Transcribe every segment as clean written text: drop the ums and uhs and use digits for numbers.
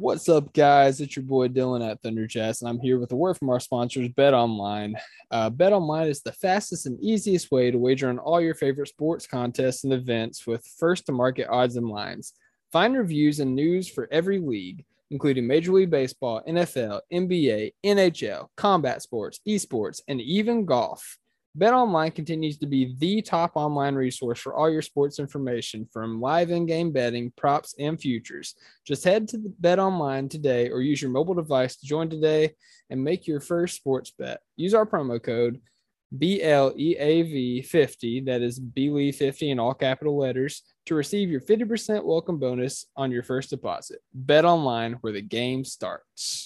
What's up, guys? It's your boy Dylan at Thunderchats, and I'm here with a word from our sponsors, Bet Online. Bet Online is the fastest and easiest way to wager on all your favorite sports contests and events with first to market odds and lines. Find reviews and news for every league, including Major League Baseball, NFL, NBA, NHL, combat sports, esports, and even golf. BetOnline continues to be the top online resource for all your sports information, from live in-game betting, props, and futures. Just head to the BetOnline today or use your mobile device to join today and make your first sports bet. Use our promo code BLEAV50, that is BLEAV50 in all capital letters, to receive your 50% welcome bonus on your first deposit. BetOnline, where the game starts.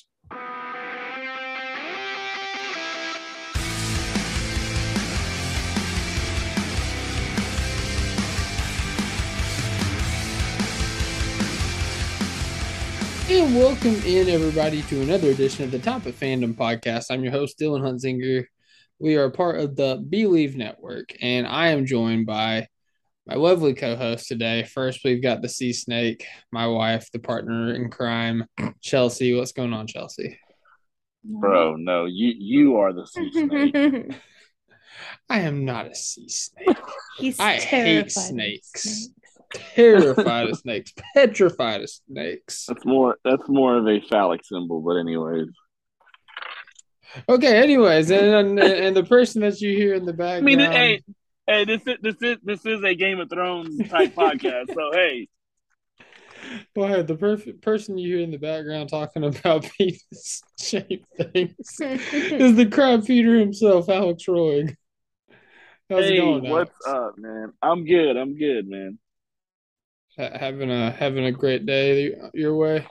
And welcome in, everybody, to another edition of the Top of Fandom podcast. I'm your host, Dylan Hunzinger. We are part of the Believe Network, and I am joined by my lovely co-host today. First, we've got the Sea Snake, my wife, the partner in crime, Chelsea. What's going on, Chelsea? Bro, no, you are the sea snake. I am not a sea snake. He's I hate terrified of snakes. Terrified of snakes. Petrified of snakes. That's more of a phallic symbol, but anyways. Okay, anyways, and the person that you hear in the I mean, background. hey, this is a Game of Thrones type podcast. So hey, Boy, the perfect person you hear in the background talking about penis-shaped things is the crab feeder himself, Alex Roy. How's it going, what's Alex? up, man? I'm good, man. Having a great day your way.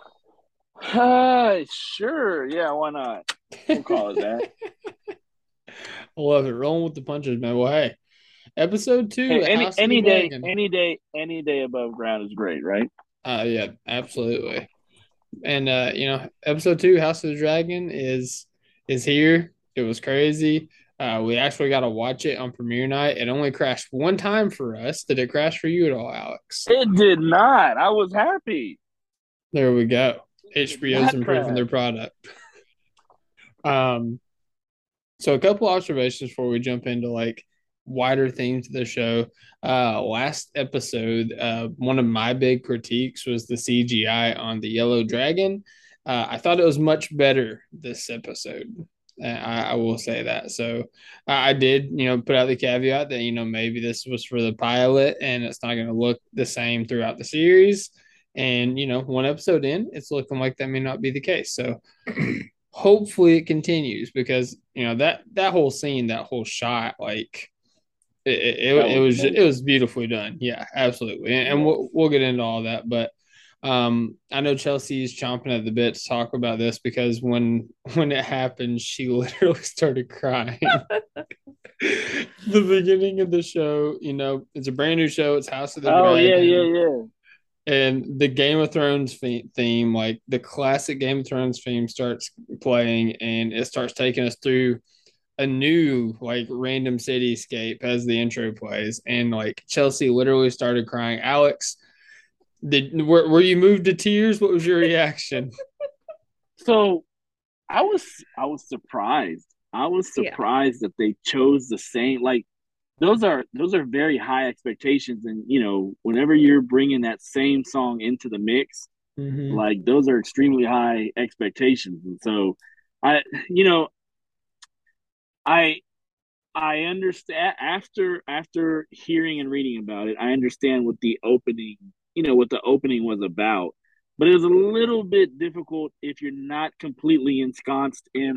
Sure, yeah, why not? We'll call it that. I love it. Rolling with the punches, man. Well, hey, episode 2, Hey, House of the Dragon. any day above ground is great, right? Yeah, absolutely. And episode 2, House of the Dragon is here. It was crazy. We actually got to watch it on premiere night. It only crashed one time for us. Did it crash for you at all, Alex? It did not. I was happy. There we go. It did HBO's not improving crash. their product. Um, so a couple observations before we jump into like wider themes of the show. Last episode, one of my big critiques was the CGI on the Yellow Dragon. I thought it was much better this episode. I will say that. So I did, put out the caveat that maybe this was for the pilot and it's not going to look the same throughout the series. And one episode in, it's looking like that may not be the case. So hopefully it continues because that whole scene, that whole shot, like That it was was it amazing. was beautifully done. Yeah, absolutely. And Yes. we'll get into all that, but I know Chelsea's chomping at the bit to talk about this because when it happened, she literally started crying. The beginning of the show, it's a brand new show. It's House of the Oh yeah, yeah, Dragon, yeah. and the Game of Thrones theme, like the classic Game of Thrones theme, starts playing, and it starts taking us through a new like random cityscape as the intro plays, and like Chelsea literally started crying. Alex, were you moved to tears? What was your reaction? So I was surprised. I was Yeah. surprised that they chose the same. Like those are very high expectations, and whenever you're bringing that same song into the mix, Mm-hmm. like those are extremely high expectations. And so I, you know, I I understand after hearing and reading about it, I understand what the opening was about. But it was a little bit difficult if you're not completely ensconced in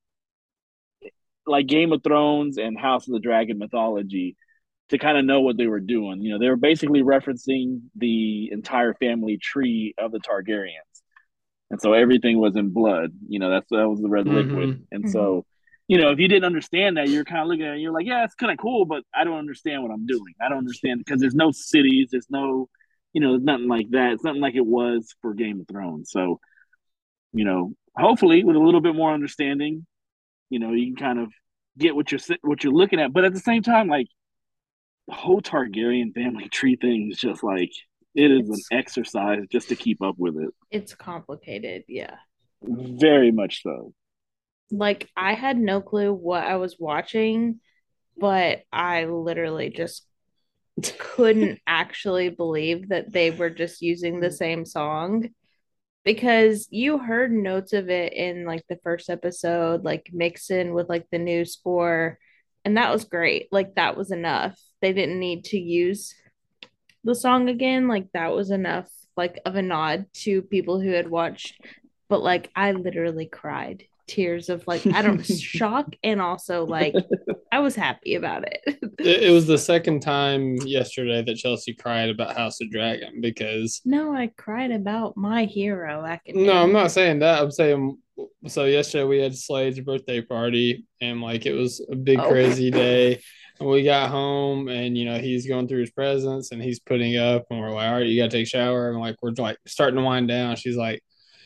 like Game of Thrones and House of the Dragon mythology to kind of know what they were doing. They were basically referencing the entire family tree of the Targaryens. And so everything was in blood. That was the red liquid. Mm-hmm. And Mhm. so, if you didn't understand that, you're kind of looking at it, you're like, yeah, it's kind of cool, but I don't understand what I'm doing. I don't understand because there's no cities, there's no, there's nothing like that. It's nothing like it was for Game of Thrones. So, hopefully with a little bit more understanding, you can kind of get what you're looking at. But at the same time, like the whole Targaryen family tree thing is just like It is an It's exercise just to keep up with it. it's complicated, yeah. Very much so. Like I had no clue what I was watching, but I literally just couldn't actually believe that they were just using the same song because you heard notes of it in like the first episode, like mixing with like the new score, and that was great. Like that was enough. They didn't need to use the song again. Like that was enough, like of a nod to people who had watched. But like I literally cried tears of like I don't shock and also like I was happy about it. It was the second time yesterday that Chelsea cried about House of Dragon because No, I cried about My Hero no, I'm Academia. not saying that. I'm saying so yesterday we had Slade's birthday party and like it was a big Oh, crazy day. And we got home and he's going through his presents and he's putting up and we're like, all right, you gotta take a shower. And like we're like starting to wind down. She's like,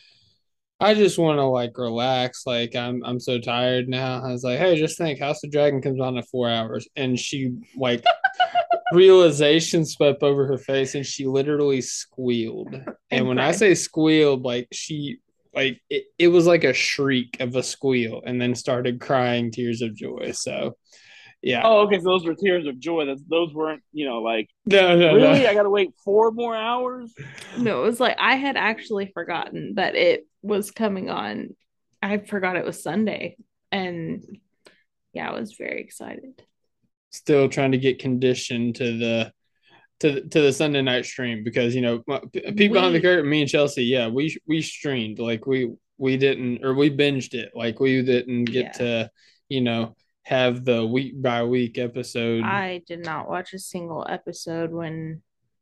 I just want to like relax. Like I'm so tired now. I was like, hey, just think House of Dragon comes on in 4 hours. And she like realization swept over her face and she literally squealed. And and when I cried. say squealed, like she like it was like a shriek of a squeal and then started crying tears of joy. So yeah. Oh, okay. So those were tears of joy. Those weren't, like, No, no, no. really? I got to wait 4 more hours? No, it was like I had actually forgotten that it was coming on. I forgot it was Sunday. And yeah, I was very excited. Still trying to get conditioned to the Sunday night stream because people behind the We, curtain, me and Chelsea, yeah, we streamed like we didn't or we binged it like we didn't get yeah, to you know have the week by week episode. I did not watch a single episode when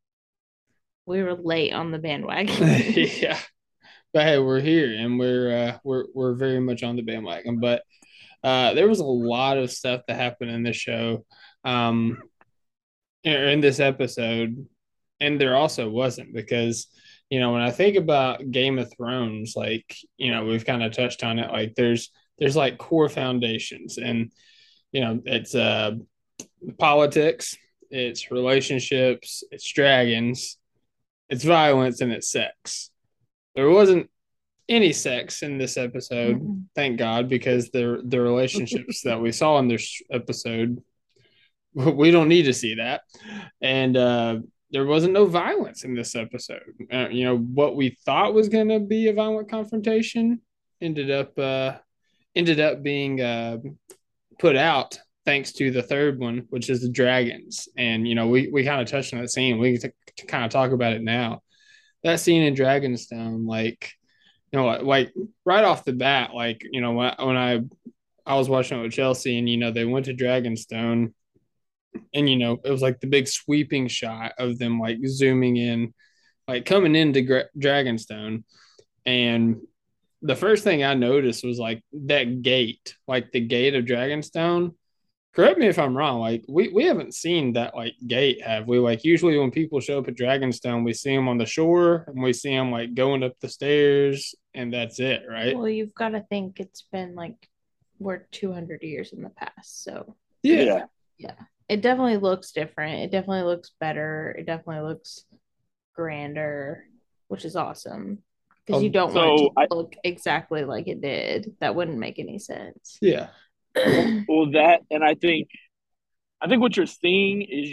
we were late on the bandwagon. Yeah, but hey, we're here and we're very much on the bandwagon. But there was a lot of stuff that happened in this show, um, in this episode, and there also wasn't because when I think about Game of Thrones, like we've kind of touched on it, like there's like core foundations, and it's politics, it's relationships, it's dragons, it's violence, and it's sex. There wasn't any sex in this episode, Mm-mm. thank God, because the relationships that we saw in this episode, we don't need to see that. And there wasn't no violence in this episode. What we thought was going to be a violent confrontation ended up being put out thanks to the third one, which is the dragons. And we kind of touched on that scene. We can kind of talk about it now. That scene in Dragonstone, like right off the bat, like when I was watching it with Chelsea, and they went to Dragonstone, and it was like the big sweeping shot of them like zooming in, like coming into Dragonstone, and the first thing I noticed was like that gate, like the gate of Dragonstone. Correct me if I'm wrong. Like we haven't seen that like gate, have we? Like usually when people show up at Dragonstone, we see them on the shore and we see them like going up the stairs, and that's it, right? Well, you've got to think it's been like we're 200 years in the past. So, Yeah, Yeah. yeah, it definitely looks different. It definitely looks better. It definitely looks grander, which is awesome because you um, don't want it to So I look exactly like it did. That wouldn't make any sense. yeah, well that and I think what you're seeing is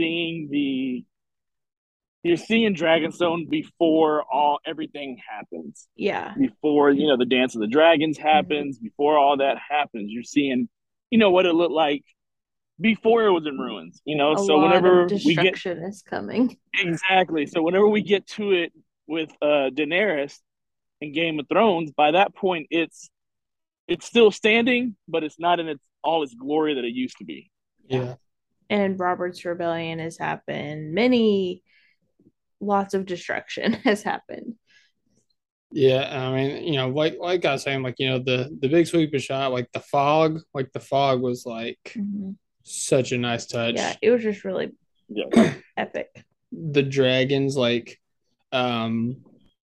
you're seeing Dragonstone before all everything happens. Yeah. Before, the Dance of the Dragons Mhm. happens, before all that happens, you're seeing, what it looked like before it was in ruins. A So lot of whenever we get destruction is coming. exactly, so whenever we get to it with Daenerys in Game of Thrones, by that point it's still standing, but it's not in its glory that it used to be. Yeah. yeah, And Robert's rebellion has happened. Lots of destruction has happened. yeah. I mean, like I was saying, like the big sweeper shot, like the fog was like Mhm. such a nice Yeah, touch. it was just really Yeah. epic. The dragons, like, um,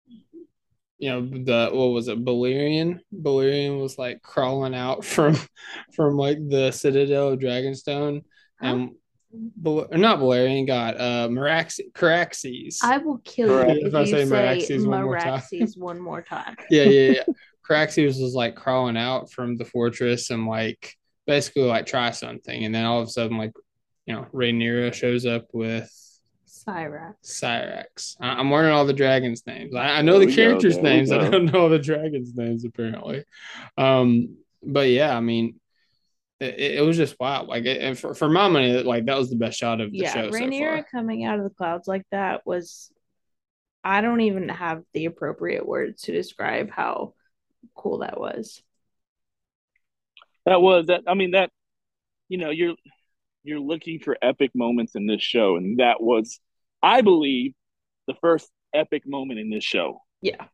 the what was it, Balerion? Balerion was like crawling out from like the Citadel of Dragonstone, Huh? and Not Valerian, got Caraxes. I will kill you Correct. If if I you say say Meraxes one more time. Meraxes one more time. Yeah. Caraxes was like crawling out from the fortress and like basically like try something, and then all of a sudden like Rhaenyra shows up with Cyrax. Cyrax. I'm learning all the dragons' names. I know There the we go. characters' There we names. I go. don't know the dragons' names apparently. But yeah, I mean, it was just wild. Like, and for my money, like that was the best shot of the Yeah, show so Rhaenyra far. coming out of the clouds like that was, I don't even have the appropriate words to describe how cool that was. That was that. I mean, that you're looking for epic moments in this show, and that was, I believe, the first epic moment in this show. Yeah.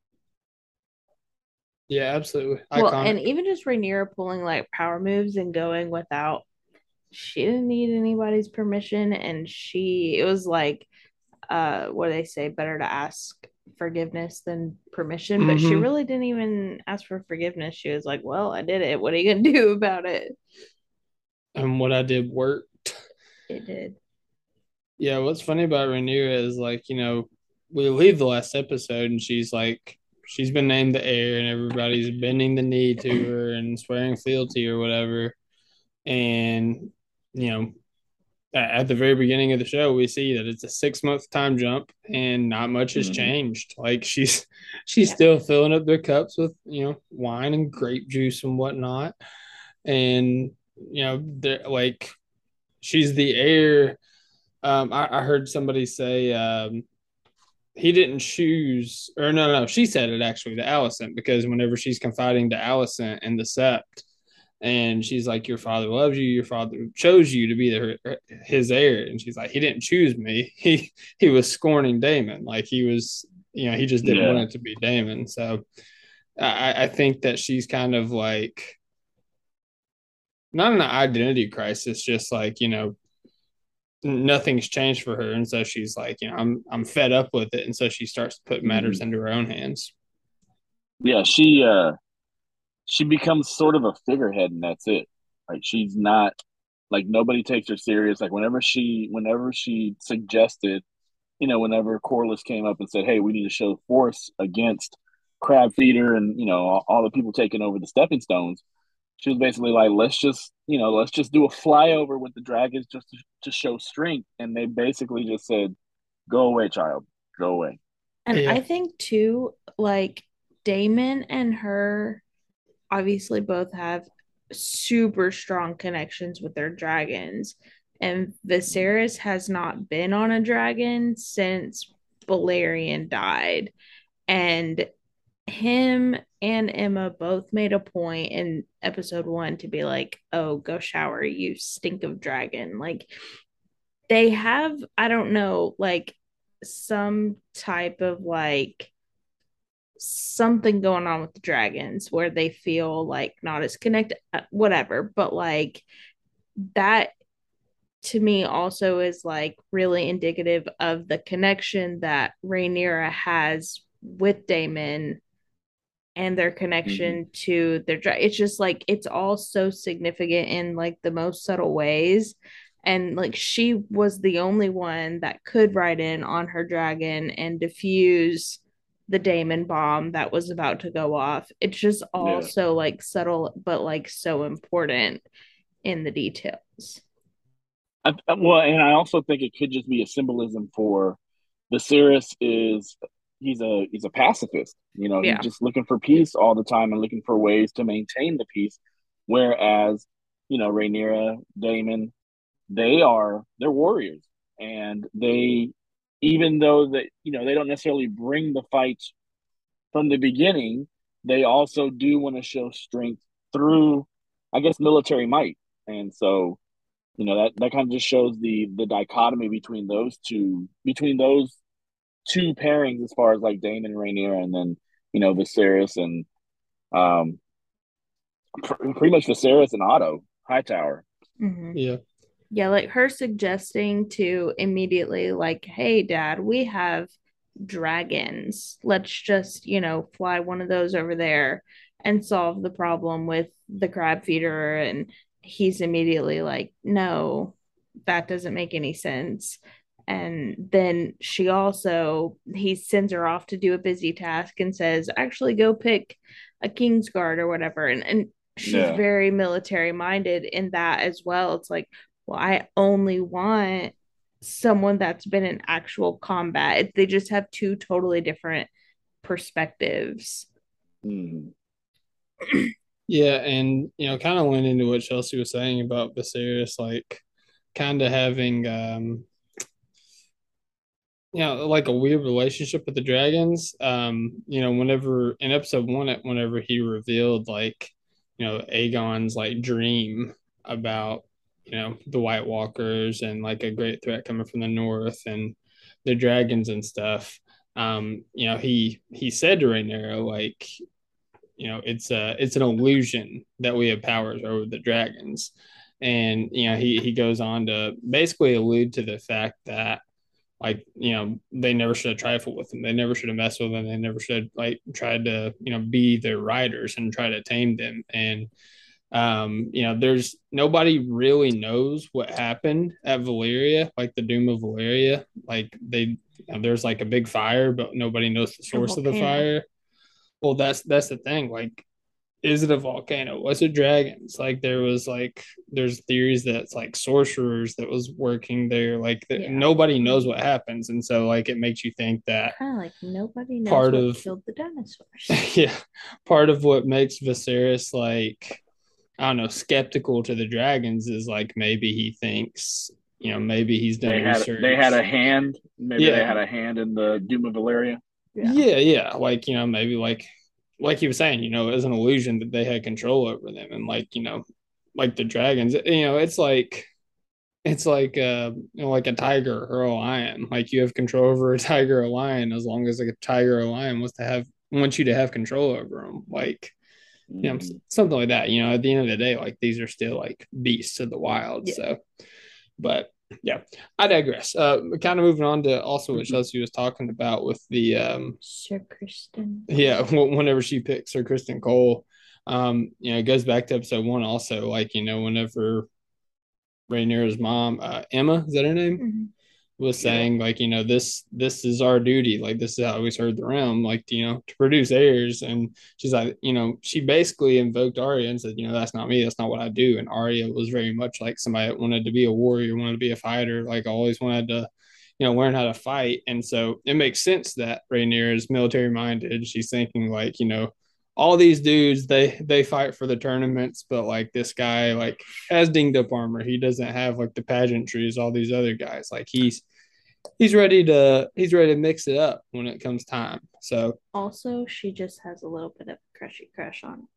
Yeah, absolutely Well, and iconic. even just Rhaenyra pulling like power moves and going without, she didn't need anybody's permission. And it was like, what do they say, better to ask forgiveness than permission. But she Hmm. really didn't even ask for forgiveness. She was like, well, I did it. What are you going to do about it? And what I did worked. It did. Yeah, what's funny about Rhaenyra is like we leave the last episode and she's been named the heir and everybody's bending the knee to her and swearing fealty or whatever. And you know, at the very beginning of the show, we see that it's a 6 month time jump and not much has Mm-hmm. changed. Like she's still filling up their cups with wine and grape juice and whatnot, and they're like she's the heir. I heard somebody say he didn't choose, or no, she said it actually to Alicent because whenever she's confiding to Alicent in the Sept, and she's like, "Your father loves you. Your father chose you to be his heir," and she's like, "He didn't choose me. He was scorning Daemon. Like he was, he just didn't want Yeah. it to be Daemon." So I think that she's kind of like not an identity crisis, just like nothing's changed for her, and so she's like, I'm fed up with it, and so she starts to put Mm-hmm. matters into her own hands. Yeah. She becomes sort of a figurehead, and that's it. Like she's not, like, nobody takes her serious. Like whenever she suggested, whenever Corlys came up and said, "Hey, we need to show force against Crab Feeder and all the people taking over the Stepping Stones," she was basically like, let's just do a flyover with the dragons just to show strength. And they basically just said, "Go away, child, go away." And I Yeah. think too, like Damon and her obviously both have super strong connections with their dragons. And Viserys has not been on a dragon since Balerion died. And him and Emma both made a point in episode 1 to be like, oh, go shower, you stink of dragon. Like they have, I don't know, like some type of like something going on with the dragons where they feel like not as connected, whatever. But like that to me also is like really indicative of the connection that Rhaenyra has with Daemon and their Mm-hmm. connection to their it's just like it's all so significant in like the most subtle ways. And like she was the only one that could ride in on her dragon and defuse the Daemon bomb that was about to go off. It's just all Yeah. so like subtle but like so important in the details. Well, and I also think it could just be a symbolism for Viserys. He's a pacifist. He's Yeah. just looking for peace all the time and looking for ways to maintain the peace. Whereas, Rhaenyra, Daemon, they're warriors, and they, even though they don't necessarily bring the fights from the beginning, they also do want to show strength through, I guess, military might. And so, that kind of just shows the dichotomy between those two pairings, as far as like Daemon and Rhaenyra, and then Viserys and um pretty much Viserys and Otto Hightower. Mm-hmm. Yeah. Yeah, like her suggesting to immediately, like, hey, dad, we have dragons. Let's just, fly one of those over there and solve the problem with the crab feeder. And he's immediately like, no, that doesn't make any sense. And then he sends her off to do a busy task and says, actually go pick a King's Guard or whatever. And she's Yeah. very military minded in that as well. It's like, well, I only want someone that's been in actual combat. They just have two totally different perspectives. Mm. Yeah, and kind of went into what Chelsea was saying about Viserys, like kind of having like a weird relationship with the dragons. Whenever in episode one, whenever he revealed like, Aegon's like dream about, the White Walkers and like a great threat coming from the north and the dragons and stuff. He said to Rhaenyra, like, it's an illusion that we have powers over the dragons. And he goes on to basically allude to the fact that, like, they never should have trifled with them. They never should have messed with them. They never should have, like, tried to, be their riders and try to tame them. And there's nobody really knows what happened at Valyria, like the Doom of Valyria. Like there's like a big fire, but nobody knows the source of the fire. Well, that's the thing. Like, is it a volcano? Was it dragons? Like there's theories that it's like sorcerers that was working there. Like nobody knows what happens, and so like it makes you think that kind of like nobody knows what killed the dinosaurs. Yeah, part of what makes Viserys like, I don't know, skeptical to the dragons is like maybe he thinks, maybe he's done research. They had a hand. Maybe they had a hand in the Doom of Valyria. Yeah. Like, maybe like he was saying, it was an illusion that they had control over them. And like, like the dragons, it's like like a tiger or a lion. Like you have control over a tiger or a lion as long as like a tiger or a lion wants you to have control over them. Like, something like that. At the end of the day, like these are still like beasts of the wild. So, but yeah, I digress. Kind of moving on to also what Chelsea was talking about with the Sir Criston. Yeah, whenever she picks Sir Criston Cole, it goes back to episode one also. Like, whenever Rhaenyra's mom, Emma, is that her name? Mm-hmm. Was saying like, this is our duty, like this is how we serve the realm, like, to produce heirs. And she's like, she basically invoked Arya and said, that's not me, that's not what I do. And Arya was very much like somebody that wanted to be a warrior, wanted to be a fighter, like always wanted to learn how to fight. And so it makes sense that Rhaenyra is military minded. She's thinking like, all these dudes, they fight for the tournaments, but like this guy like has dinged up armor. He doesn't have like the pageantry as all these other guys. Like he's ready to mix it up when it comes time. So also she just has a little bit of a crushy crush on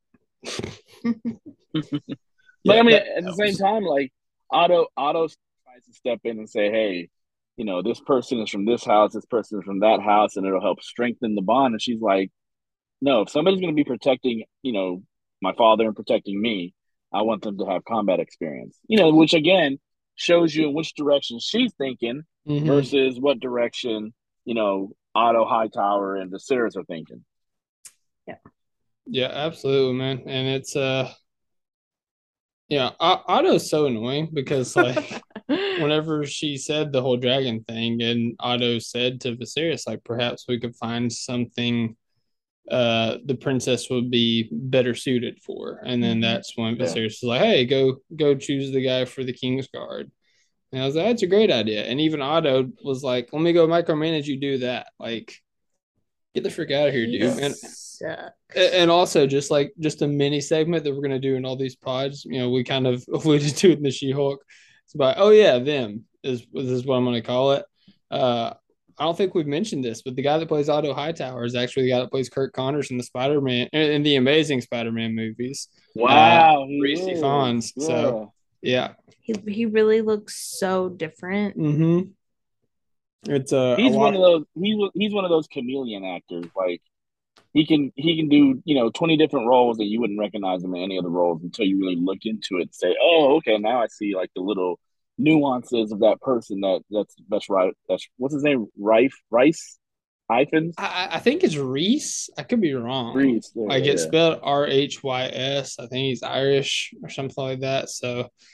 But I mean, at the same time, like Otto tries to step in and say, hey, this person is from this house, this person is from that house, and it'll help strengthen the bond. And she's like, no, if somebody's going to be protecting, my father and protecting me, I want them to have combat experience. Which again shows you in which direction she's thinking versus what direction, Otto Hightower and Viserys are thinking. Yeah, absolutely, man. And it's Otto's so annoying because like whenever she said the whole dragon thing and Otto said to Viserys, like perhaps we could find something the princess would be better suited for. And then that's when Viserys was like, hey, go choose the guy for the King's Guard. And I was like, that's a great idea. And even Otto was like, let me go micromanage you do that. Like, get the frick out of here, dude. And also just a mini segment that we're gonna do in all these pods. We kind of alluded to it in the She-Hulk. It's about, oh yeah, them is what I'm gonna call it. I don't think we've mentioned this, but the guy that plays Otto Hightower is actually the guy that plays Kirk Connors in the Spider-Man in the Amazing Spider-Man movies. Wow, Rhys Ifans. Yeah. So yeah, he really looks so different. It's he's one of those. He's one of those chameleon actors. Like he can do 20 different roles that you wouldn't recognize him in any other roles until you really look into it and say, oh, okay, now I see like the little nuances of that person that's right. That's what's his name? Rice Hyphens? I think it's Reese. I could be wrong. Reese, it's spelled Rhys. I think he's Irish or something like that. So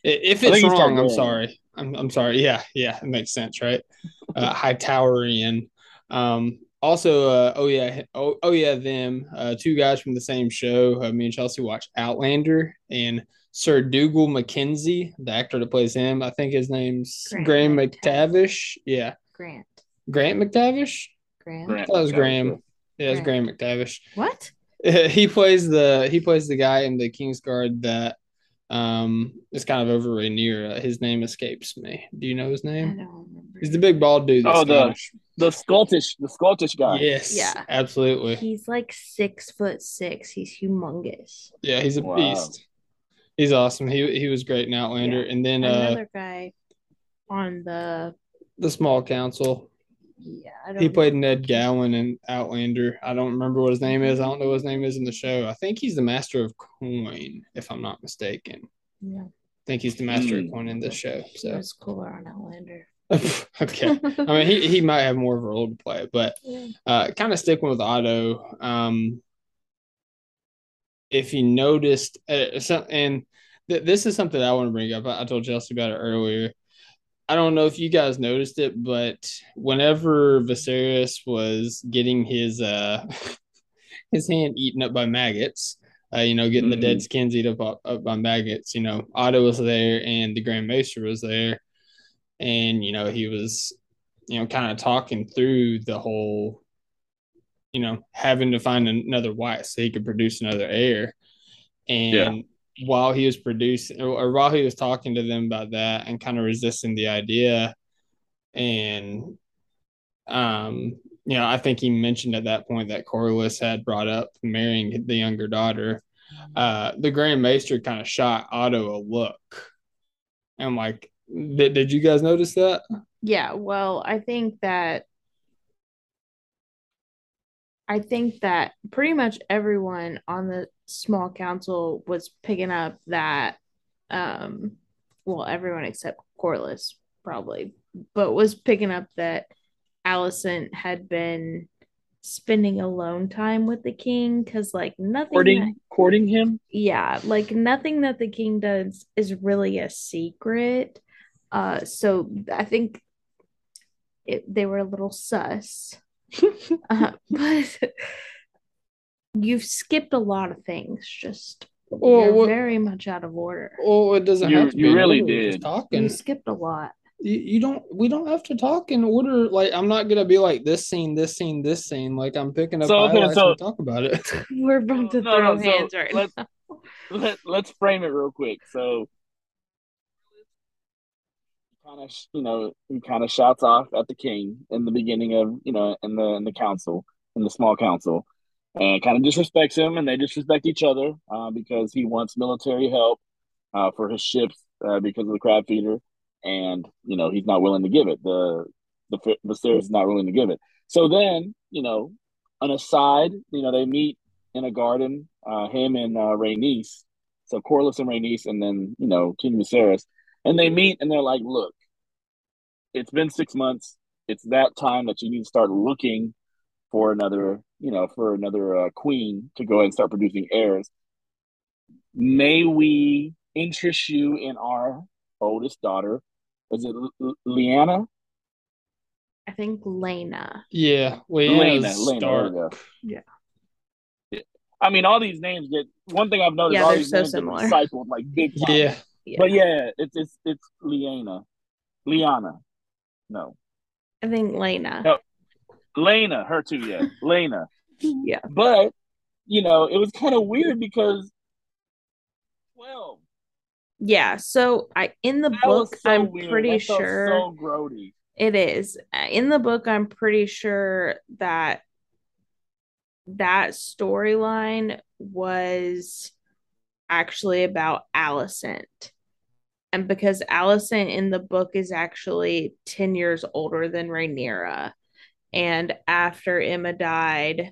If I it's think he's wrong, I'm Targaryen. sorry. I'm sorry. Yeah, yeah, it makes sense, right? High Towerian. Also, oh yeah, them two guys from the same show. Me and Chelsea watched Outlander, and Sir Dougal Mackenzie, the actor that plays him. I think his name's Grant Graham McTavish. McTavish. Yeah, Grant. Grant McTavish. I Graham. Grant thought it was McTavish. Yeah. Graham. Yeah, it's Grant. Graham McTavish. What? He plays the guy in the Kingsguard that is kind of over Rhaenyra. His name escapes me. Do you know his I name? don't remember. He's the big bald dude that's Oh, Scottish. the Scottish guy. Yes, Yeah. absolutely. He's like 6'6". He's humongous. Yeah, he's a Wow. beast. He's awesome. He was great in Outlander. Yeah. And then Another guy on the Small Council. I don't He know. played Ned Gowan in Outlander. I don't remember what his name is. I don't know what his name is in the show. I think he's the Master of Coin, if I'm not mistaken. Yeah. I think he's the Master of Coin in this show. He So was cooler on Outlander. okay. I mean, he might have more of a role to play, but Yeah. kind of sticking with Otto. If you noticed, this is something I want to bring up. I told Chelsea about it earlier. I don't know if you guys noticed it, but whenever Viserys was getting his his hand eaten up by maggots, getting the dead skins eaten up by maggots, Otto was there and the Grand Maester was there, and he was, kind of talking through the whole, having to find another wife so he could produce another heir. And while he was producing, or while he was talking to them about that and kind of resisting the idea, and I think he mentioned at that point that Corlys had brought up marrying the younger daughter. The Grand Maester kind of shot Otto a look. And I'm like, did you guys notice that? Yeah, well, I think that pretty much everyone on the small council was picking up that well, everyone except Corliss probably, but was picking up that Alicent had been spending alone time with the king because like Courting him. like nothing that the king does is really a secret. So I think they were a little sus. But you've skipped a lot of things. Just you're very much out of order. Oh, it doesn't have to be. You really order. We're did. just talking. You skipped a lot. We don't have to talk in order. Like, I'm not gonna be like this scene, this scene, this scene. Like, I'm picking up highlights and talk about it. We're about to throw hands right now. Let's frame it real quick. So he kind of shouts off at the king in the beginning of, in the council, in the small council, and kind of disrespects him, and they disrespect each other because he wants military help for his ships because of the crab feeder, and he's not willing to give it. The Viserys is not willing to give it. So then, on a side, they meet in a garden, him and Rhaenys. So Corlys and Rhaenys, and then King Viserys, and they meet, and they're like, "Look, it's been 6 months. It's that time that you need to start looking for another, queen to go ahead and start producing heirs. May we interest you in our oldest daughter? Is it Lyanna? I think Lena. Yeah, Lena. Stark. Yeah. I mean, all these names get. One thing I've noticed, all these names similar. get recycled like big time. Yeah. But yeah, it's Lyanna. No. I think Lena. No. Lena, her too, yeah. Lena. Yeah. But, it was kind of weird because 12. Yeah, so in the book, I'm weird. pretty sure so grody. It is. In the book, I'm pretty sure that storyline was actually about Alicent. And because Alicent in the book is actually 10 years older than Rhaenyra. And after Emma died,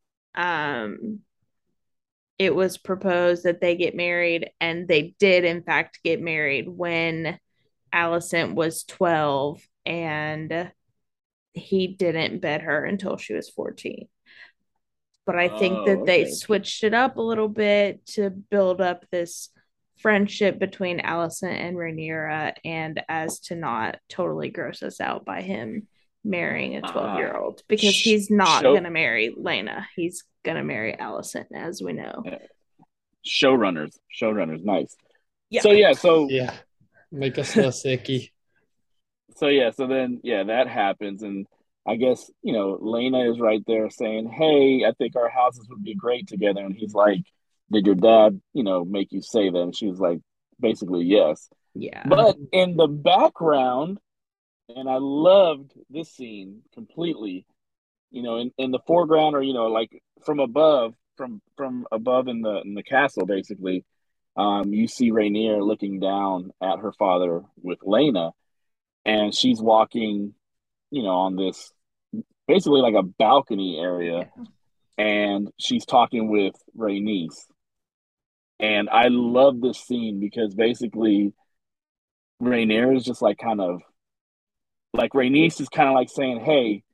it was proposed that they get married, and they did in fact get married when Alicent was 12, and he didn't bed her until she was 14. But I think that they switched it up a little bit to build up this friendship between Alicent and Rhaenyra, and as to not totally gross us out by him marrying a 12-year-old, because he's not going to marry Laena. He's going to marry Alicent, as we know. Showrunners, nice. Yeah. So yeah, make us less icky. So then that happens, and I guess Lena is right there saying, "Hey, I think our houses would be great together." And he's like, "Did your dad, make you say that?" And she's like, basically, yes. Yeah. But in the background, and I loved this scene completely. In the foreground, or like from above, from above in the castle, basically, you see Rhaenyra looking down at her father with Lena, and she's walking, on this basically like a balcony area, and she's talking with Rhaenys. And I love this scene because basically Rhaenyra is just like kind of like Rhaenys is kind of like saying, "Hey,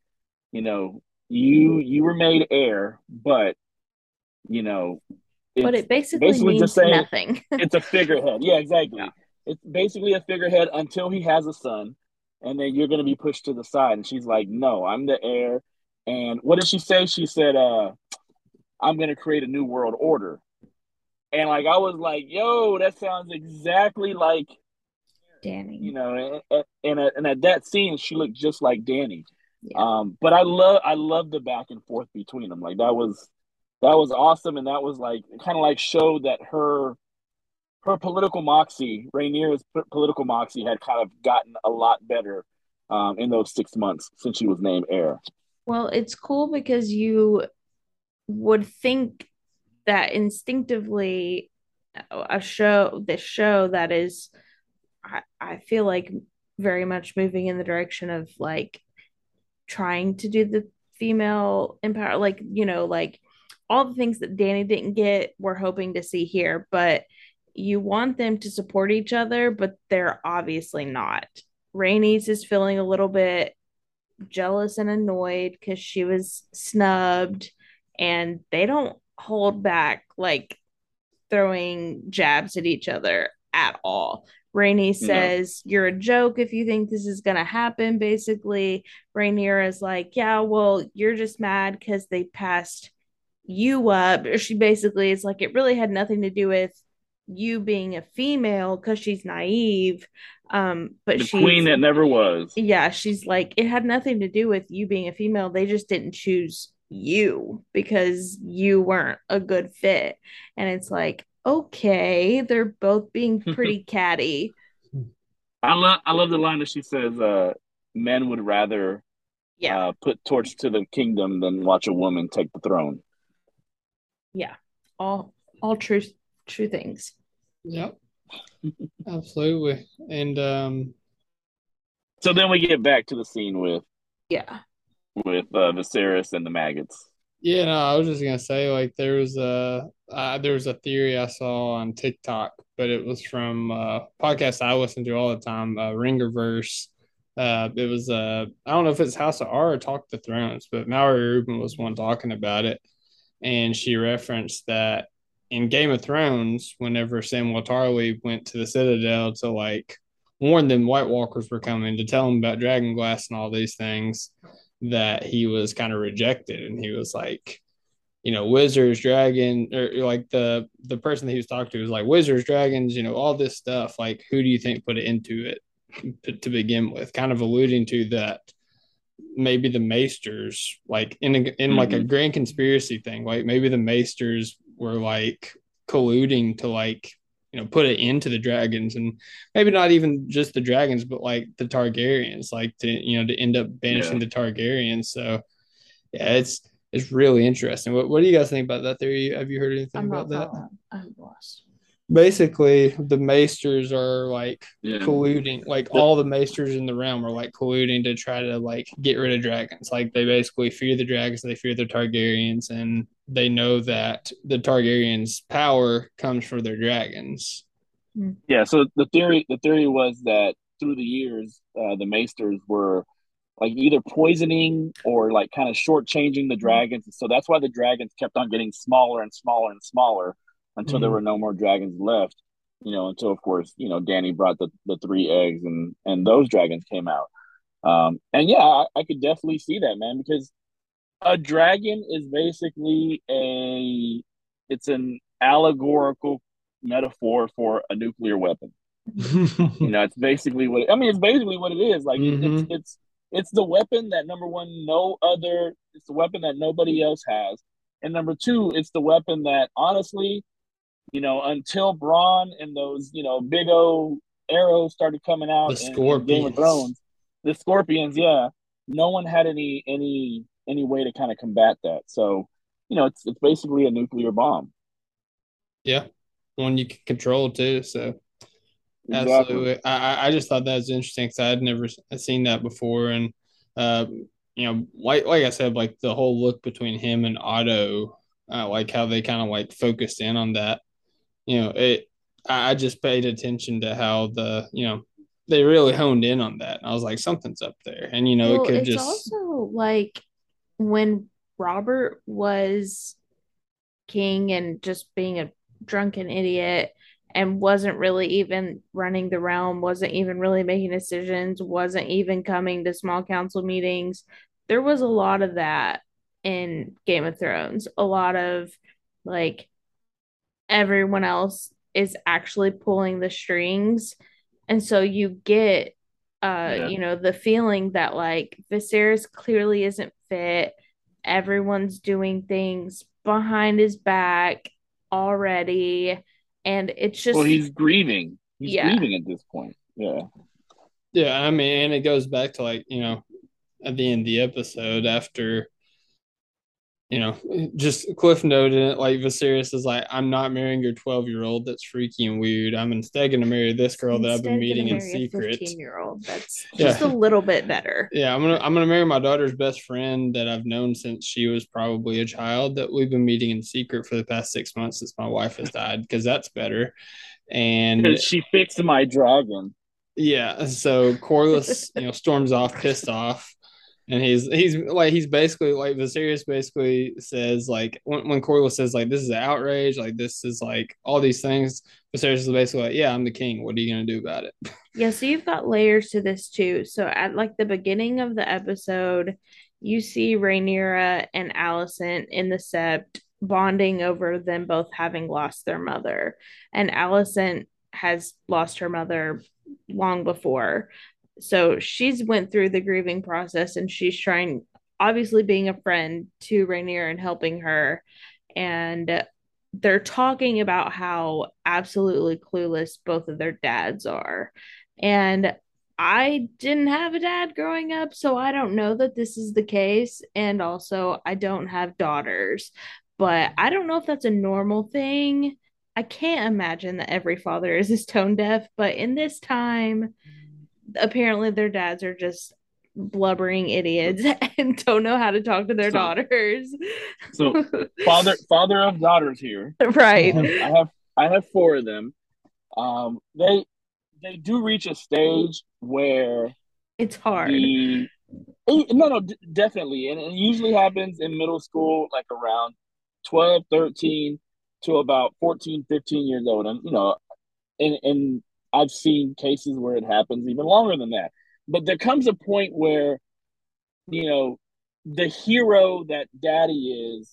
you were made heir, but you know, but it's it basically means just saying nothing." it's a figurehead." Yeah, exactly. Yeah. It's basically a figurehead until he has a son, and then you're going to be pushed to the side. And she's like, "No, I'm the heir." And what did she say? She said, "I'm going to create a new world order." And like I was like, "Yo, that sounds exactly like Dany." And at that scene, she looked just like Dany. Yeah. But I love the back and forth between them. Like that was awesome, and that was like kind of like showed that her political moxie, Rhaenyra's political moxie, had kind of gotten a lot better in those 6 months since she was named heir. Well, it's cool because you would think that instinctively this show that is, I feel like, very much moving in the direction of like trying to do the female empower, like, like all the things that Dany didn't get, we're hoping to see here. But you want them to support each other, but they're obviously not. Rhaenys is feeling a little bit jealous and annoyed because she was snubbed, and they don't hold back like throwing jabs at each other at all. Rainey says, "You're a joke if you think this is going to happen." Basically, Rhaenyra is like, "Yeah, well, you're just mad because they passed you up." She basically is like, it really had nothing to do with you being a female because she's naive. But the queen that never was. Yeah, she's like, it had nothing to do with you being a female. They just didn't choose you because you weren't a good fit. And it's like, okay, they're both being pretty catty. I love the line that she says, "Men would rather put torch to the kingdom than watch a woman take the throne." Yeah, all true things. Yep, absolutely. And so then we get back to the scene with yeah Viserys and the maggots. Yeah, no, I was just gonna say like there was a theory I saw on TikTok, but it was from a podcast I listen to all the time, Ringerverse. It was I don't know if it's House of R or Talk the Thrones, but Mallory Rubin was one talking about it, and she referenced that in Game of Thrones, whenever Samwell Tarly went to the Citadel to like warn them White Walkers were coming to tell them about Dragonglass and all these things, that he was kind of rejected, and he was like, wizards, dragon, or like the person that he was talking to was like, wizards, dragons, all this stuff, like who do you think put it into it to begin with, kind of alluding to that maybe the maesters, like in like a grand conspiracy thing, like maybe the maesters were like colluding to like put it into the dragons, and maybe not even just the dragons, but like the Targaryens, like to end up banishing the Targaryens. So yeah, it's really interesting. What do you guys think about that theory? Have you heard anything about that? I'm lost. Basically, the maesters are like colluding, like all the maesters in the realm are like colluding to try to like get rid of dragons. Like they basically fear the dragons, they fear the Targaryens, and they know that the Targaryens' power comes from their dragons. Yeah, so the theory was that through the years, the maesters were like either poisoning or like kind of shortchanging the dragons. So that's why the dragons kept on getting smaller and smaller and smaller until there were no more dragons left. until of course, Danny brought the three eggs and those dragons came out. And yeah, I could definitely see that, man, because a dragon is basically it's an allegorical metaphor for a nuclear weapon. It's basically it's basically what it is. Like Hmm. it's the weapon that, number one, it's the weapon that nobody else has. And number two, it's the weapon that honestly, until Braun and those, big old arrows started coming out The in Game of scorpions. Thrones, the scorpions, yeah, no one had any way to kind of combat that. So, it's basically a nuclear bomb. Yeah, one you can control too. So Exactly. absolutely, I just thought that was interesting because I had never seen that before, and uh, like I said, like the whole look between him and Otto, like how they kind of like focused in on that. It. I just paid attention to how they really honed in on that. And I was like, something's up there, and it Well, could it's just also like when Robert was king and just being a drunken idiot and wasn't really even running the realm, wasn't even really making decisions, wasn't even coming to small council meetings. There was a lot of that in Game of Thrones. A lot of like everyone else is actually pulling the strings. And so you get Yeah. the feeling that like Viserys clearly isn't fit. Everyone's doing things behind his back already. And it's Well, just, he's grieving. He's yeah. grieving at this point. Yeah. yeah. I mean, and it goes back to like at the end of the episode after just Cliff noted it, like Viserys is like, I'm not marrying your 12-year-old. That's freaky and weird. I'm instead going to marry this girl that I've been Instead, gonna meeting in marry a secret. 15-year-old. That's just a Yeah. little bit better. Yeah. I'm gonna marry my daughter's best friend that I've known since she was probably a child that we've been meeting in secret for the past 6 months since my wife has died, because that's better. And Because she fixed my dragon. yeah, so Corliss, storms off, pissed off, and he's basically like Viserys basically says like when Corliss says like this is an outrage, like this is like all these things. Viserys is basically like, yeah, I'm the king. What are you gonna do about it? Yeah, so you've got layers to this too. So at like the beginning of the episode, you see Rhaenyra and Alicent in the Sept bonding over them both having lost their mother. And Alicent has lost her mother long before. So she's went through the grieving process and she's trying, obviously being a friend to Rhaenyra and helping her. And they're talking about how absolutely clueless both of their dads are. And I didn't have a dad growing up, so I don't know that this is the case. And also, I don't have daughters, but I don't know if that's a normal thing. I can't imagine that every father is tone deaf, but in this time, apparently their dads are just blubbering idiots and don't know how to talk to their So daughters. so father of daughters here. Right. I have four of them. They do reach a stage where It's hard. the no, no, definitely, and it usually happens in middle school, like around 12, 13 to about 14, 15 years old, and and I've seen cases where it happens even longer than that. But there comes a point where you know the hero that daddy is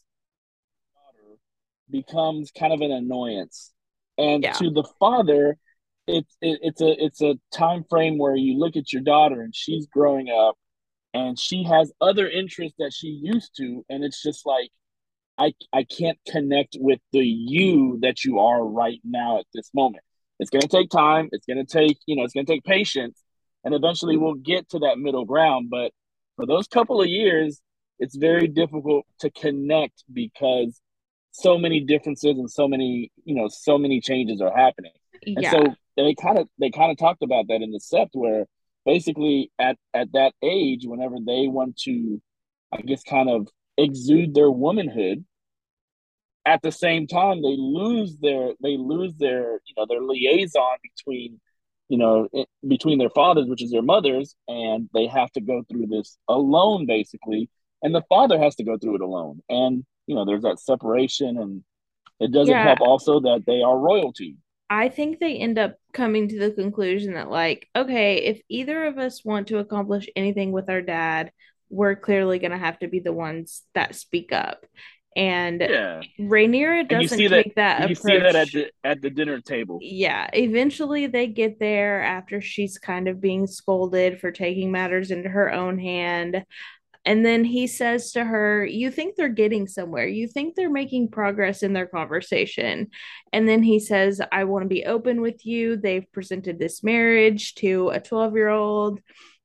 becomes kind of an annoyance, and Yeah. to the father, it's a time frame where you look at your daughter and she's growing up and she has other interests that she used to, and it's just like I can't connect with the you that you are right now at this moment. It's going to take time. It's going to take patience, and eventually we'll get to that middle ground. But for those couple of years, it's very difficult to connect because so many differences and so many changes are happening. And Yeah. so they kind of talked about that in the Sept, where basically at that age, whenever they want to, I guess, kind of exude their womanhood, at the same time they lose their their liaison between their fathers, which is their mothers, and they have to go through this alone basically, and the father has to go through it alone, and there's that separation, and it doesn't Yeah. help also that they are royalty. I think they end up coming to the conclusion that, like, okay, if either of us want to accomplish anything with our dad, we're clearly going to have to be the ones that speak up. And Yeah, Rhaenyra and doesn't take that you see that approach. at the dinner table. Yeah, eventually they get there after she's kind of being scolded for taking matters into her own hand. And then he says to her, you think they're getting somewhere. You think they're making progress in their conversation. And then he says, I want to be open with you. They've presented this marriage to a 12-year-old.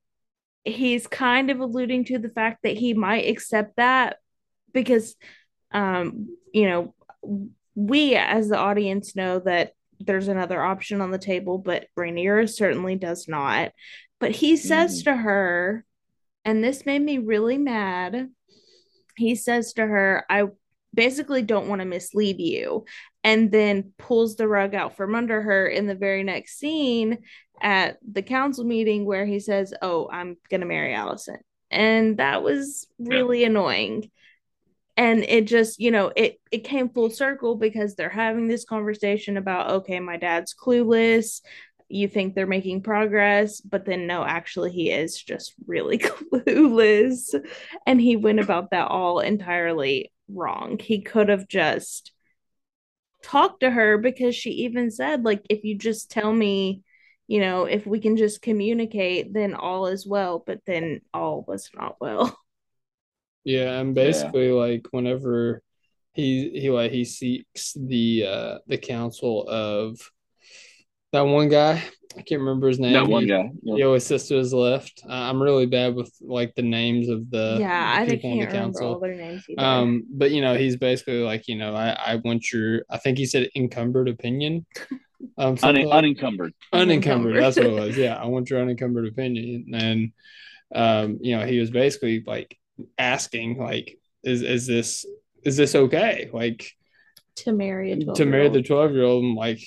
He's kind of alluding to the fact that he might accept that because, you know, we as the audience know that there's another option on the table, but Rhaenyra certainly does not. But he says to her, and this made me really mad. He says to her, I basically don't want to mislead you. And then pulls the rug out from under her in the very next scene at the council meeting where he says, oh, I'm going to marry Alicent. And that was Yeah. really annoying. And it just, it came full circle because they're having this conversation about, okay, my dad's clueless. You think they're making progress, but then no, actually, he is just really clueless. And he went about that all entirely wrong. He could have just talked to her because she even said, like, if you just tell me, if we can just communicate, then all is well. But then all was not well. Yeah, and Yeah. basically like whenever he seeks the counsel of that one guy, I can't remember his name. That one guy. Yep. His sister is left. I'm really bad with like the names of Yeah, the I people on the can't remember all council. their names either. But he's basically like, I want your, I think he said encumbered opinion. Something like Unencumbered. unencumbered. That's what it Unencumbered. was. Yeah, I want your unencumbered opinion. And he was basically like asking, like, is this okay? Like To marry a 12 to year marry the old. 12-year-old, and like,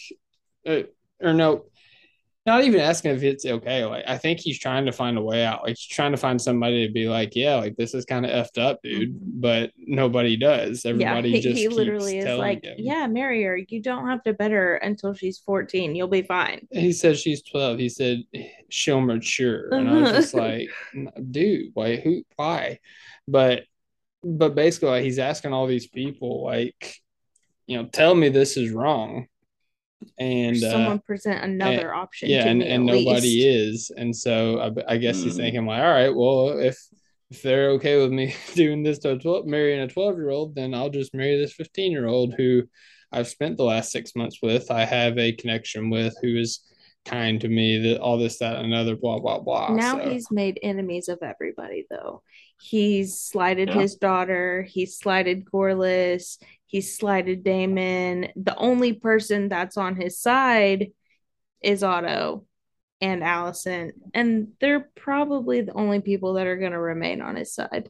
or no, not even asking if it's okay. Like, I think he's trying to find a way out. Like, he's trying to find somebody to be like, yeah, like this is kind of effed up, dude. Mhm. But nobody does. Yeah, Everybody he just keeps literally is telling like, him. yeah, marry her. You don't have to bed her until she's 14. You'll be fine. He said she's 12. He said she'll mature, and I was Uh-huh. just like, dude, like who? Why? But basically, like, he's asking all these people, like, tell me this is wrong, Or and someone present and another option yeah, to me and at nobody least. is, and so I guess he's Mm-hmm. thinking like, all right, well, if they're okay with me doing this to marrying a 12-year-old, then I'll just marry this 15-year-old who I've spent the last 6 months with. I have a connection with, who is kind to me, that all this, that, and another, blah blah blah. Now So he's made enemies of everybody, though. He's slighted Yeah. his daughter. He's slighted Corliss. He's slighted Damon. The only person that's on his side is Otto and Alicent, and they're probably the only people that are going to remain on his side.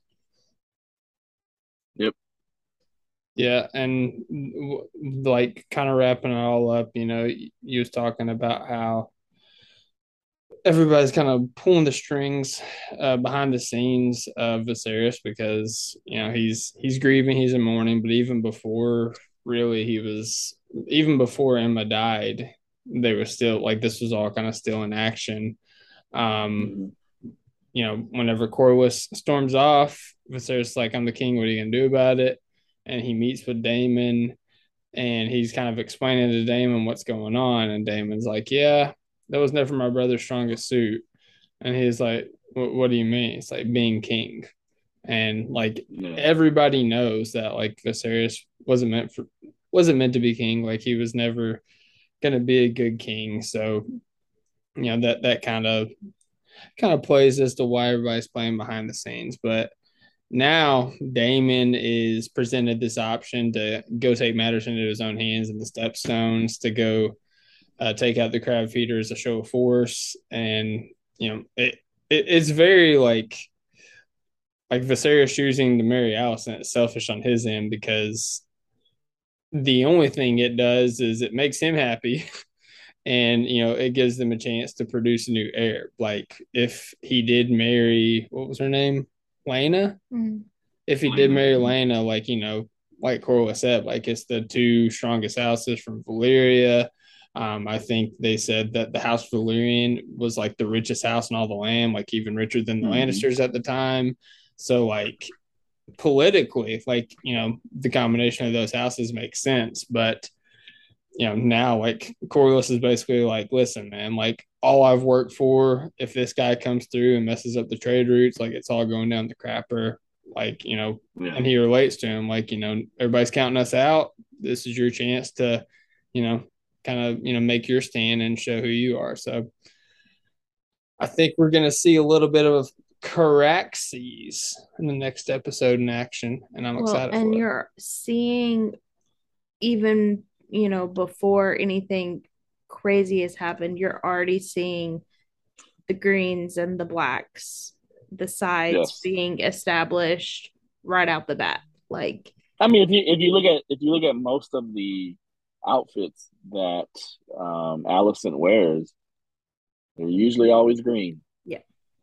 Yep. yeah, and like kind of wrapping it all up, you was talking about how everybody's kind of pulling the strings behind the scenes of Viserys, because he's grieving, he's in mourning, but even before, really, even before Emma died, they were still like, this was all kind of still in action. Um, Mm-hmm. Whenever Corlys storms off, Viserys like, I'm the king. What are you gonna do about it? And he meets with Daemon, and he's kind of explaining to Daemon what's going on, and Daemon's like, yeah, that was never my brother's strongest suit. And he's like, what do you mean? It's like being king. And like, Yeah. everybody knows that like Viserys wasn't meant to be king. Like, he was never gonna be a good king. So that kind of plays as to why everybody's playing behind the scenes. But now Daemon is presented this option to go take matters into his own hands, and the Stepstones to go take out the crab feeder as a show of force. And it's very like Viserys choosing to marry Alicent is selfish on his end, because the only thing it does is it makes him happy. And it gives them a chance to produce a new heir. Like, if he did marry, what was her name, Lena, Mm. if he did marry Lena, like, like Corlys said, like, it's the two strongest houses from Valyria. I think they said that the House Valyrian was like the richest house in all the land, like even richer than the Mhm. Lannisters at the time. So like politically, like the combination of those houses makes sense. But now like Corlys is basically like, listen, man, like all I've worked for, if this guy comes through and messes up the trade routes, like it's all going down the crapper. Like, Yeah. and he relates to him, like, everybody's counting us out. This is your chance to, you know, kind of, make your stand and show who you are. So I think we're gonna see a little bit of Caraxes in the next episode in action, and I'm Well, excited and for it. you're seeing even, before anything crazy has happened, you're already seeing the greens and the blacks, the sides Yes. being established right out the bat. Like, I mean, if you look at most of the outfits that Allison wears, they're usually always green. yeah.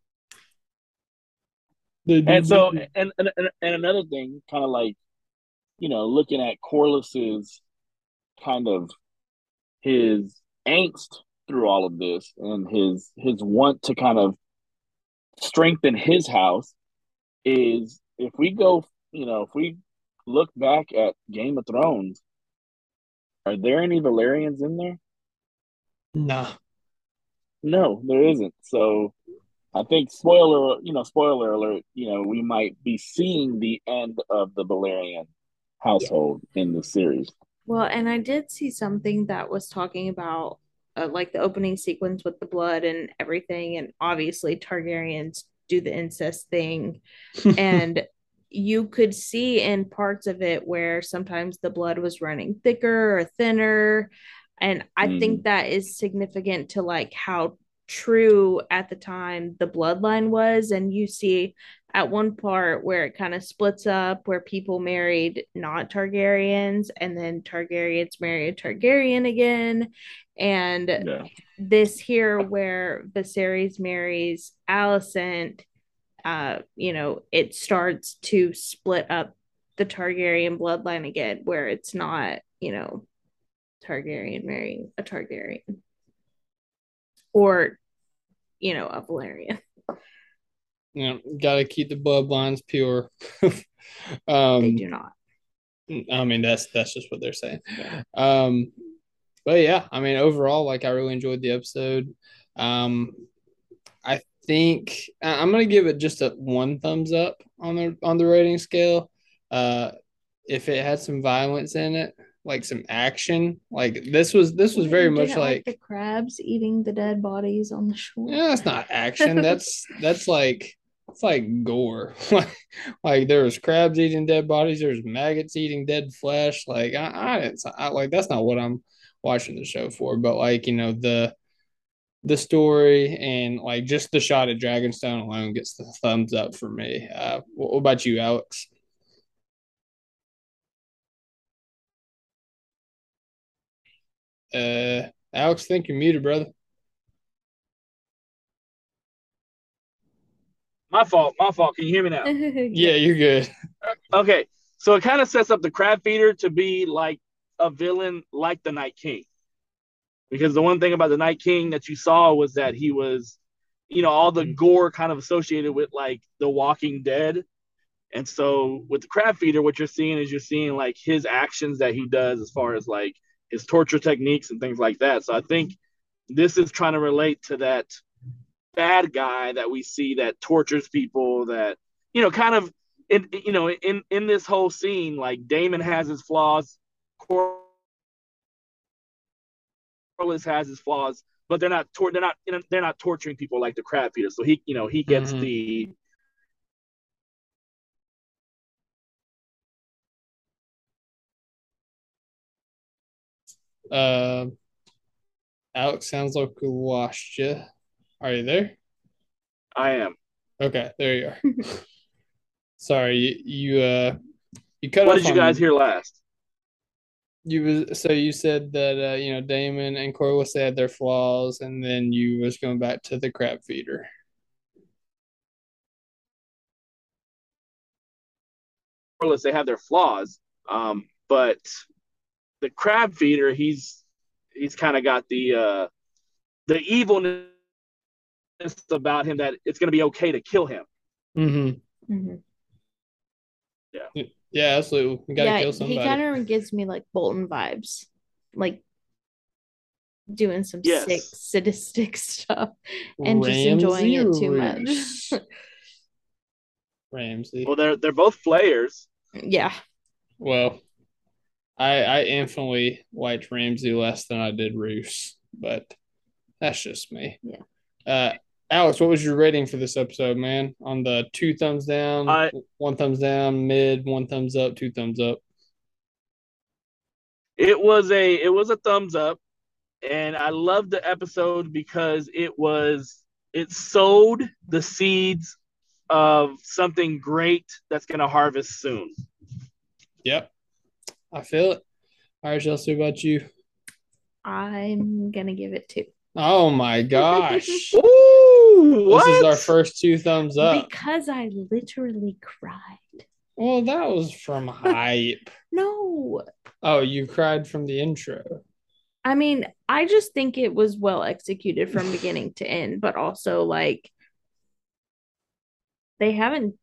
They do. And so, and another thing, kind of like looking at Corliss's kind of his angst through all of this and his want to kind of strengthen his house is if we look back at Game of Thrones, are there any Valerians in there? Nah. No, there isn't. So I think spoiler alert, we might be seeing the end of the Valerian Yeah. household in the series. Well, and I did see something that was talking about like the opening sequence with the blood and everything, and obviously Targaryens do the incest thing, and you could see in parts of it where sometimes the blood was running thicker or thinner, and I think Mm, that is significant to like how true at the time the bloodline was. And you see at one part where it kind of splits up, where people married not Targaryens and then Targaryens marry a Targaryen again, and yeah. this here where Viserys marries Alicent, it starts to split up the Targaryen bloodline again, where it's not, Targaryen marrying a Targaryen or, a Valerian. Got to keep the bloodlines pure. They um, do not. I mean that's just what they're saying. Yeah. Um, but yeah, I mean overall, like I really enjoyed the episode. Um, I think I'm gonna give it just a one thumbs up on the rating scale. Uh, if it had some violence in it, like some action, like this was What, very you much didn't like the like, crabs eating the dead bodies on the shore? yeah, that's not action. That's like it's like gore. like there was crabs eating dead bodies. There's maggots eating dead flesh. Like like that's not what I'm watching the show for. But like the story and like just the shot at Dragonstone alone gets the thumbs up for me. What about you, Alex? Alex, think you're muted, brother. My fault. My fault. Can you hear me now? Yeah, Yeah. you're good. Okay. So it kind of sets up the crab feeder to be like a villain like the Night King. Because the one thing about the Night King that you saw was that he was, all the gore kind of associated with like The Walking Dead. And so with the crab feeder, what you're seeing like his actions that he does as far as like his torture techniques and things like that. So I think this is trying to relate to that bad guy that we see that tortures people that, kind of in this whole scene, like Damon has his flaws, Corliss has his flaws, but they're not torturing people like the crab feeder. So he gets Mm-hmm. the Uh, Alex sounds like we lost you. Are you there? I am. Okay, there you are. Sorry, you cut What off did you guys on hear last? you said that Damon and Corliss had their flaws, and then you was going back to the crab feeder. Corliss, they have their flaws, but the crab feeder, he's kind of got the evilness about him that it's going to be okay to kill him. Mm-hmm. Mm-hmm. Yeah. Yeah, absolutely. You gotta kill somebody. He kind of gives me like Bolton vibes, like doing some sick, Yes. sadistic stuff and just enjoying it too much. Roos. Ramsey. Well, they're both players. Yeah. Well, I infinitely liked Ramsey less than I did Roos, but that's just me. Yeah. Alex, what was your rating for this episode, man? On the 2 thumbs down, 1 thumbs down, mid, 1 thumbs up, 2 thumbs up. It was a thumbs up, and I loved the episode because it sowed the seeds of something great that's going to harvest soon. Yep, I feel it. All right, Chelsea, what about you? I'm gonna give it 2. Oh my gosh. Ooh, what? This is our first 2 thumbs up. Because I literally cried. Well, that was from hype. No. Oh, you cried from the intro. I mean, I just think it was well executed from beginning to end, but also like they haven't,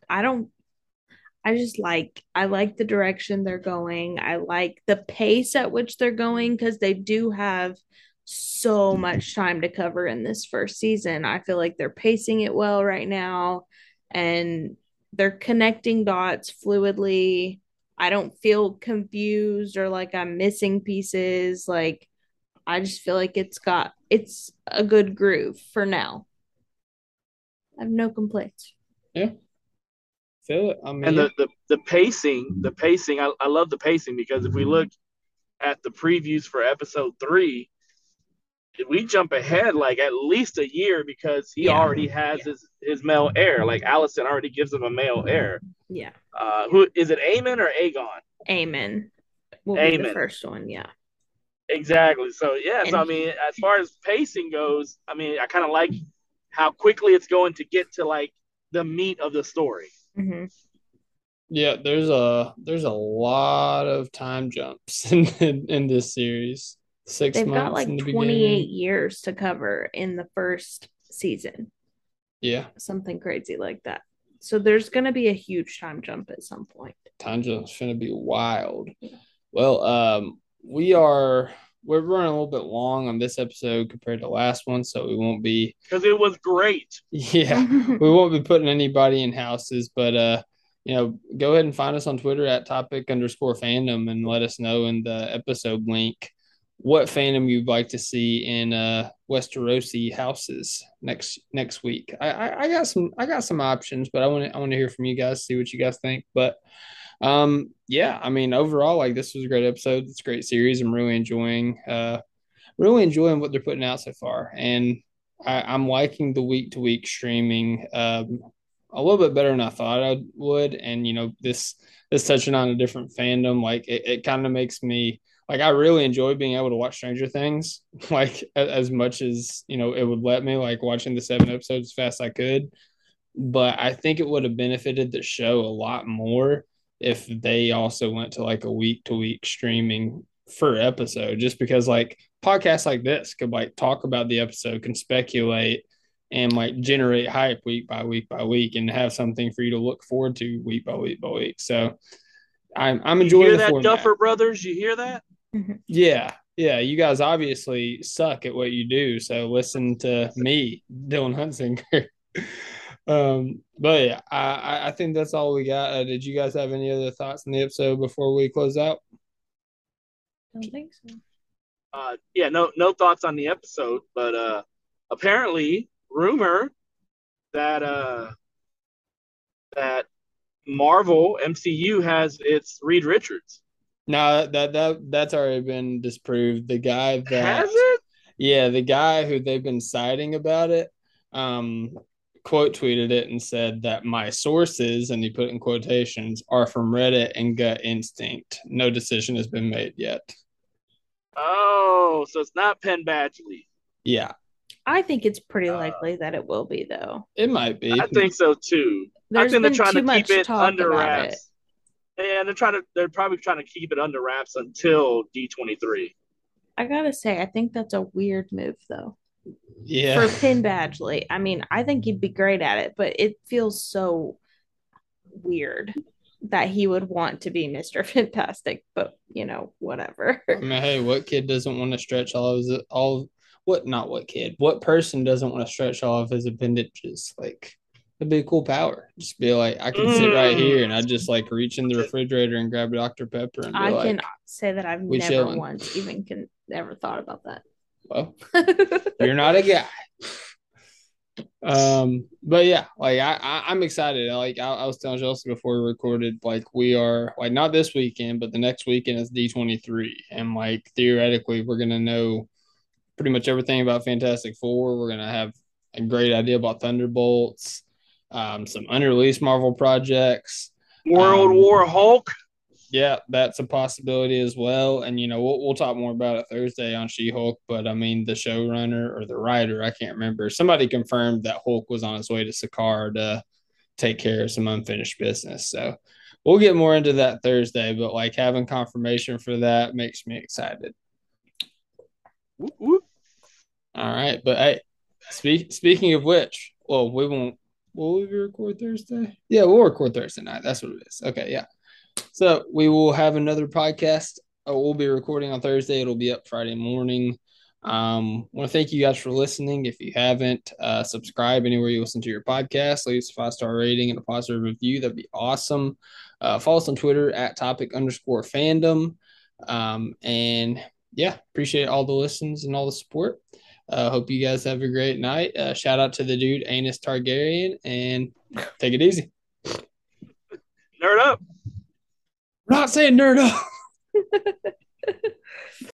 I like the direction they're going. I like the pace at which they're going because they do have so much time to cover in this first season. I feel like they're pacing it well right now and they're connecting dots fluidly. I don't feel confused or like I'm missing pieces. Like, I just feel like it's a good groove for now. I have no complaints. Yeah. Feel it. I mean, and the pacing, I love the pacing because if we look at the previews for episode 3, we jump ahead like at least a year because he already has his male heir. Like Allison already gives him a male heir. Yeah. Who is it, Aemon or Aegon? Aemon will be the first one, yeah. Exactly. So, yes, I mean, as far as pacing goes, I mean, I kind of like how quickly it's going to get to, like, the meat of the story. Mm-hmm. Yeah, there's a lot of time jumps in this series. 6 They've months got like in the 28 beginning. years to cover in the first season. Yeah. Something crazy like that. So there's going to be a huge time jump at some point. Time jump's going to be wild. Well, we're running a little bit long on this episode compared to the last one, so we won't be because it was great. Yeah, we won't be putting anybody in houses, but go ahead and find us on Twitter at topic_fandom and let us know in the episode link what fandom you'd like to see in Westerosi houses next week. I got some options, but I want to hear from you guys, see what you guys think. But yeah, I mean, overall, like, this was a great episode. It's a great series. I'm really enjoying what they're putting out so far, and I'm liking the week-to-week streaming a little bit better than I thought I would. And this touching on a different fandom, like it kind of makes me like, I really enjoy being able to watch Stranger Things, like as much as it would let me, like watching the 7 episodes as fast as I could. But I think it would have benefited the show a lot more if they also went to like a week-to-week streaming for episode, just because like podcasts like this could like talk about the episode, can speculate, and like generate hype week by week by week, and have something for you to look forward to week by week by week. So I'm enjoying you hear the that, format. Duffer Brothers. You hear that? Yeah. You guys obviously suck at what you do, so listen to me, Dylan Huntsinger. But yeah, I think that's all we got. Did you guys have any other thoughts on the episode before we close out? Don't think so. Yeah, no thoughts on the episode, but apparently rumor that that Marvel MCU has its Reed Richards. No, that's already been disproved. The guy that has it? Yeah, the guy who they've been citing about it, quote tweeted it and said that my sources, and he put in quotations, are from Reddit and Gut Instinct. No decision has been made yet. Oh, so it's not Penn Badgley. Yeah. I think it's pretty likely that it will be, though. It might be. I think so too. I think they're trying to keep it under wraps. And they're probably trying to keep it under wraps until D23. I gotta say, I think that's a weird move though. Yeah. For Penn Badgley. I mean, I think he'd be great at it, but it feels so weird that he would want to be Mr. Fantastic, but whatever. I mean, hey, what kid doesn't want to stretch what not what kid? What person doesn't want to stretch all of his appendages? Like it'd be a cool power. Just be like, I can sit right here and I just like reach in the refrigerator and grab a Dr. Pepper and be I can like, say that I've we never chilling. once even ever thought about that. Well, you're not a guy. But yeah, like I'm excited. Like I was telling Chelsea before we recorded, like we are like not this weekend, but the next weekend is D23, and like theoretically we're gonna know pretty much everything about Fantastic Four. We're gonna have a great idea about Thunderbolts, some unreleased Marvel projects, World War Hulk. Yeah, that's a possibility as well. And we'll talk more about it Thursday on She-Hulk. But I mean, the showrunner or the writer, I can't remember. Somebody confirmed that Hulk was on his way to Sakaar to take care of some unfinished business. So we'll get more into that Thursday. But like having confirmation for that makes me excited. Whoop, whoop. All right, but hey, speaking of which, well, we won't. Will we record Thursday? Yeah, we'll record Thursday night. That's what it is. Okay, yeah. So we will have another podcast. We'll be recording on Thursday. It'll be up Friday morning. Want to thank you guys for listening. If you haven't, subscribe anywhere you listen to your podcast. Leave us a 5-star rating and a positive review. That'd be awesome. Follow us on Twitter at @topic_fandom. And yeah, appreciate all the listens and all the support. Hope you guys have a great night. Shout out to the dude, Aenys Targaryen, and take it easy. Nerd up. I'm not saying nerd up.